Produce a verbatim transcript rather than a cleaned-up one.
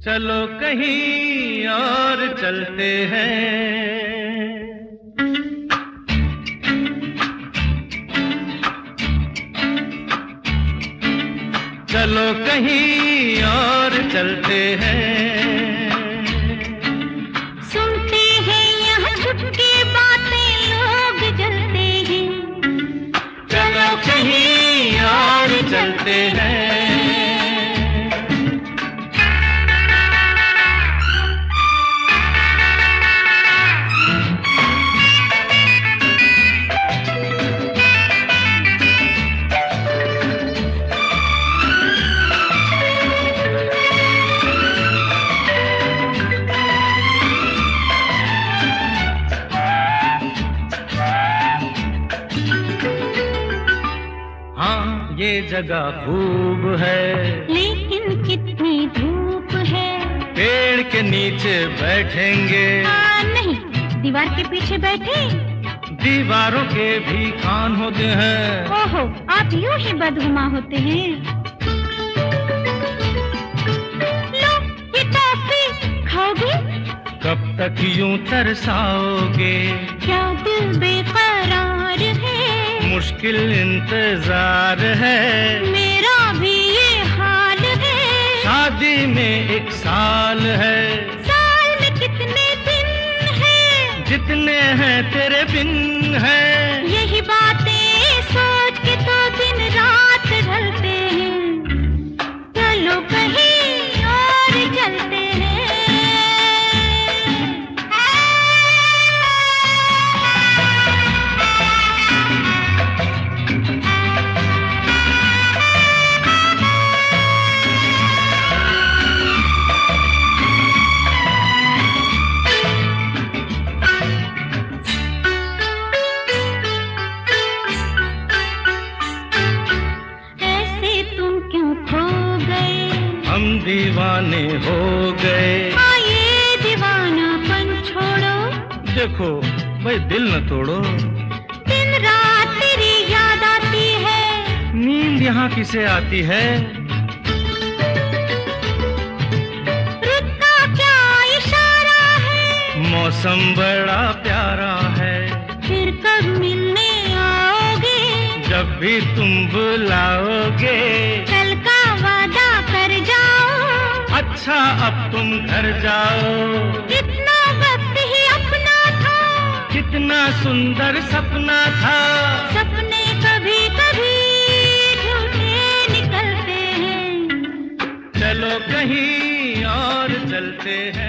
चलो कहीं और चलते हैं। चलो कहीं और चलते हैं। सुनते हैं यहाँ छुपके बातें लोग जलते हैं। चलो कहीं और चलते हैं। हाँ ये जगह खूब है, लेकिन कितनी धूप है। पेड़ के नीचे बैठेंगे। आ, नहीं, दीवार के पीछे बैठे। दीवारों के भी कान होते हैं। ओहो, आप यूं ही बदहुमा होते हैं। लो ये टॉफी खाओगे? कब तक यूं तरसाओगे? क्या दिल बेकरार है? मुश्किल इंतजार है। मेरा भी ये हाल है। शादी में एक साल है। साल में कितने दिन हैं? जितने हैं तेरे बिन है। यही बातें सोच के तो दिन रात ढलते हैं। चलो कहीं और चलते हैं। हम दीवाने हो गए। ये दीवानापन छोड़ो। देखो भाई दिल न तोड़ो। दिन रात तेरी याद आती है। नींद यहाँ किसे आती है? रुत का क्या इशारा है? मौसम बड़ा प्यारा है। फिर कब मिलने आओगे? जब भी तुम बुलाओगे। कल का वादा कर जाओ। अच्छा अब तुम घर जाओ। इतना वक्त ही अपना था। कितना सुंदर सपना था। सपने कभी कभी झूठे निकलते हैं। चलो कहीं और चलते हैं।